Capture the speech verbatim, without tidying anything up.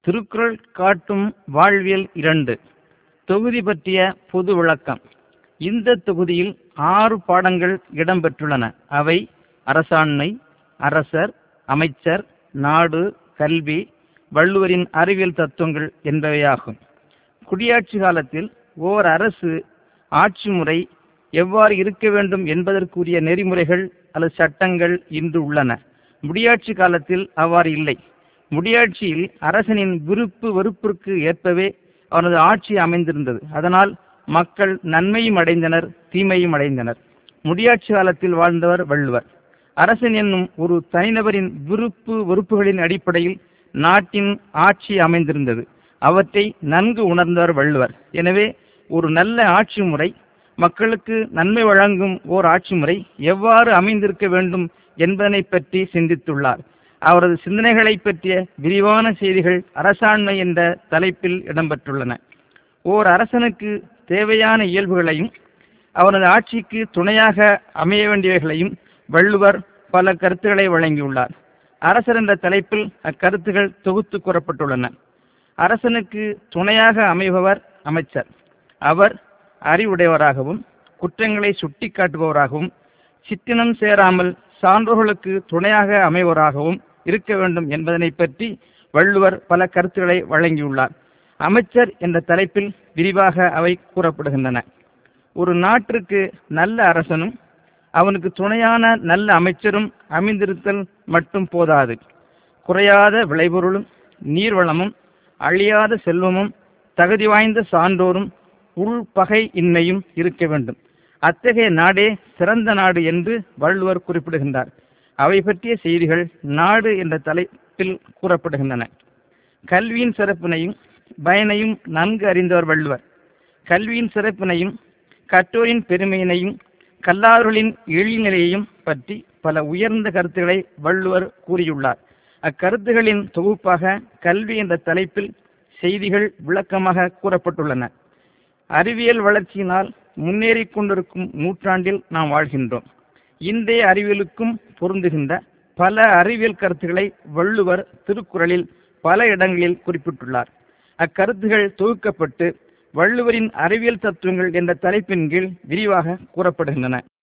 திருக்குறள் காட்டும் வாழ்வியல் இரண்டு தொகுதி பற்றிய பொது விளக்கம். இந்த தொகுதியில் ஆறு பாடங்கள் இடம்பெற்றுள்ளன. அவை அரசாண்மை, அரசர், அமைச்சர், நாடு, கல்வி, வள்ளுவரின் அறிவியல் தத்துவங்கள் என்பவையாகும். குடியாட்சி காலத்தில் ஓர் அரசு ஆட்சி முறை எவ்வாறு இருக்க வேண்டும் என்பதற்குரிய நெறிமுறைகள் அல்லது சட்டங்கள் இன்று உள்ளன. முடியாட்சி காலத்தில் அவ்வாறு இல்லை. முடியாட்சியில் அரசனின் விருப்பு வெறுப்பிற்கு ஏற்பவே அவனது ஆட்சி அமைந்திருந்தது. அதனால் மக்கள் நன்மையும் அடைந்தனர், தீமையும் அடைந்தனர். முடியாட்சி காலத்தில் வாழ்ந்தவர் வள்ளுவர். அரசன் என்னும் ஒரு தனிநபரின் விருப்பு வெறுப்புகளின் அடிப்படையில் நாட்டின் ஆட்சி அமைந்திருந்தது. அவற்றை நன்கு உணர்ந்தவர் வள்ளுவர். எனவே ஒரு நல்ல ஆட்சி முறை, மக்களுக்கு நன்மை வழங்கும் ஓர் ஆட்சி முறை எவ்வாறு அமைந்திருக்க வேண்டும் என்பதனை பற்றி சிந்தித்துள்ளார். அவரது சிந்தனைகளை பற்றிய விரிவான செய்திகள் அரசாண்மை என்ற தலைப்பில் இடம்பெற்றுள்ளன. ஓர் அரசனுக்கு தேவையான இயல்புகளையும் அவரது ஆட்சிக்கு துணையாக அமைய வேண்டியவைகளையும் வள்ளுவர் பல கருத்துக்களை வழங்கியுள்ளார். அரசர் என்ற தலைப்பில் அக்கருத்துகள் தொகுத்து கூறப்பட்டுள்ளன. அரசனுக்கு துணையாக அமைபவர் அமைச்சர். அவர் அறிவுடையவராகவும் குற்றங்களை சுட்டி காட்டுபவராகவும் சிற்றினம் சேராமல் சான்றோர்களுக்கு துணையாக அமைவராகவும் இருக்க வேண்டும் என்பதனை பற்றி வள்ளுவர் பல கருத்துக்களை வழங்கியுள்ளார். அமைச்சர் என்ற தலைப்பில் விரிவாக அவை கூறப்படுகின்றன. ஒரு நாட்டிற்கு நல்ல அரசனும் அவனுக்கு துணையான நல்ல அமைச்சரும் அமைந்திருத்தல் மட்டும் போதாது. குறையாத விளைபொருளும் நீர்வளமும் அழியாத செல்வமும் தகுதி வாய்ந்த சான்றோரும் உள்பகை இன்மையும் இருக்க வேண்டும். அத்தகைய நாடே சிறந்த நாடு என்று வள்ளுவர் குறிப்பிடுகின்றார். அவை பற்றிய செய்திகள் நாடு என்ற தலைப்பில் கூறப்படுகின்றன. கல்வியின் சிறப்பினையும் பயனையும் நன்கு அறிந்தவர் வள்ளுவர். கல்வியின் சிறப்பினையும் கற்றோரின் பெருமையினையும் கல்லாதவர்களின் எழில்நிலையையும் பற்றி பல உயர்ந்த கருத்துக்களை வள்ளுவர் கூறியுள்ளார். அக்கருத்துகளின் தொகுப்பாக கல்வி என்ற தலைப்பில் செய்திகள் விளக்கமாக கூறப்பட்டுள்ளன. அறிவியல் வளர்ச்சியினால் முன்னேறி கொண்டிருக்கும் நூற்றாண்டில் நாம் வாழ்கின்றோம். இன்றைய அறிவியலுக்கும் பொருந்துகின்ற பல அறிவியல் கருத்துக்களை வள்ளுவர் திருக்குறளில் பல இடங்களில் குறிப்பிட்டுள்ளார். அக்கருத்துகள் தொகுக்கப்பட்டு வள்ளுவரின் அறிவியல் தத்துவங்கள் என்ற தலைப்பின் கீழ் விரிவாக கூறப்படுகின்றன.